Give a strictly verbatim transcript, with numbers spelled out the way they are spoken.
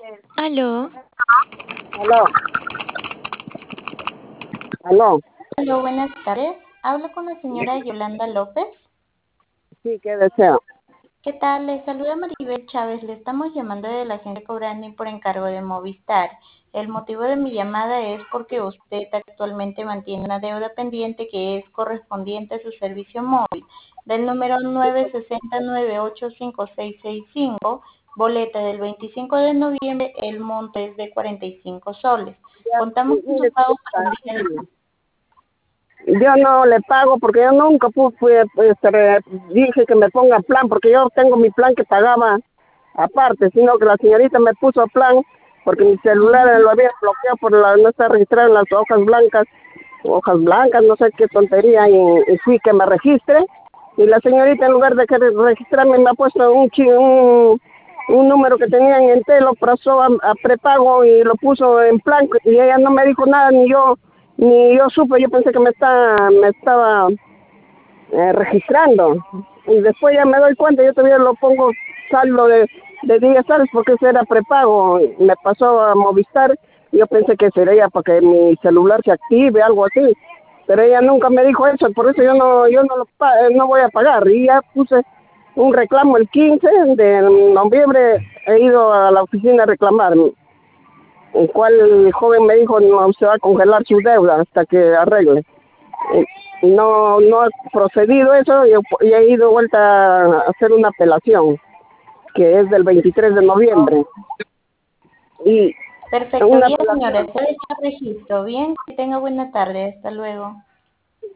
Aló. Aló, aló, Aló, buenas tardes. Hablo con la señora Yolanda López. sí, ¿qué deseo? ¿Qué tal? Le saluda Maribel Chávez. Le estamos llamando de la agencia Cobrani por encargo de Movistar. El motivo de mi llamada es porque usted actualmente mantiene una deuda pendiente que es correspondiente a su servicio móvil del número nueve seis nueve ocho cinco seis seis cinco, boleta del veinticinco de noviembre, el monto es de cuarenta y cinco soles. Ya, Contamos mi- con su mire, pago para un día señorita, yo no le pago porque yo nunca pu- fui, este, re- dije que me ponga plan, porque yo tengo mi plan que pagaba aparte, sino que la señorita me puso plan porque mi celular de... lo había bloqueado por la, no está registrado en las hojas blancas, hojas blancas, no sé qué tontería, y, y fui que me registre, y la señorita en lugar de que re- registrarme me ha puesto un, chi- un, un número que tenía en el telo, pasó a, a prepago y lo puso en plan, y ella no me dijo nada, ni yo ni yo supe, yo pensé que me, está, me estaba eh, registrando, y después ya me doy cuenta, yo todavía lo pongo saldo de, de diez soles porque ese era prepago, me pasó a Movistar, yo pensé que sería para que mi celular se active, algo así, pero ella nunca me dijo eso, por eso yo no yo no lo pa- no voy a pagar, y ya puse un reclamo el quince de noviembre, he ido a la oficina a reclamar, el cual el joven me dijo no se va a congelar su deuda hasta que arregle. Y no no ha procedido eso, y y he ido vuelta a hacer una apelación que es del veintitrés de noviembre, y Perfecto, una bien señora, apelación. está hecho el registro. Bien, que tenga buena tarde, hasta luego.